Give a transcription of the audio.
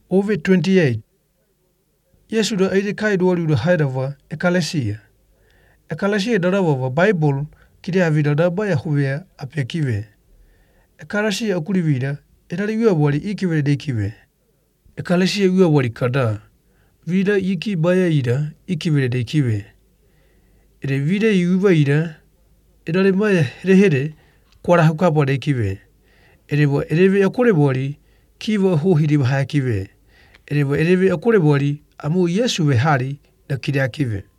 Over 28. Yesu da aide kai do lu haidava ekalesia. Ekalesia da wa Bible kide avida da ba Yahweh apekive. Ekalesia akuri vida etali yua wali ikive de kive. Ekalesia yua wali kada. Vida iki baya ida ikive de kive. Ede vida yuva ida edale maya here kwara hukapa de kive. Edeve akore wali kiva ho hidi bahaya kive. Edeve akore wali amu Yesu we hari da kide kive.